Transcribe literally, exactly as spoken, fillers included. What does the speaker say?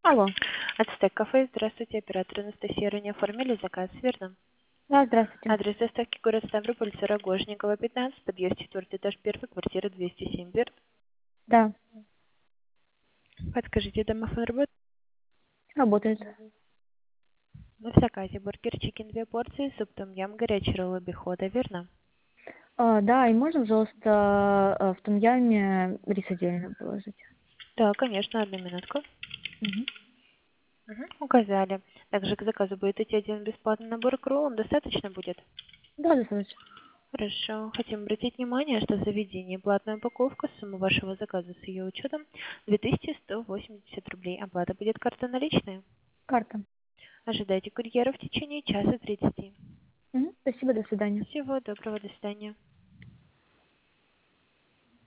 Алло. Ацтек кафе, здравствуйте, оператор Анастасия, ранее оформили заказ, верно? Да, здравствуйте. Адрес доставки город Ставрополь, Рогожникова, пятнадцать, подъезд четвертый этаж, первый, квартира двести семь, верно? Да, Подскажите, домофон работает? работает. В заказе бургер, чикен, две порции, суп том ям, горячий ролл обихода, верно? А, да, и можно, пожалуйста, э, в том яме рис отдельно положить? Да, конечно, одну минутку. Мгм. Мгм, указали. Также к заказу будет идти один бесплатный набор к роллам, достаточно будет? Да, достаточно. Хорошо. Хотим обратить внимание, что в заведении платная упаковка, сумма вашего заказа с ее учетом две тысячи сто восемьдесят рублей. Оплата будет карта наличная. Карта. Ожидайте курьера в течение часа тридцати. Мгм. Спасибо, до свидания. Всего доброго, до свидания.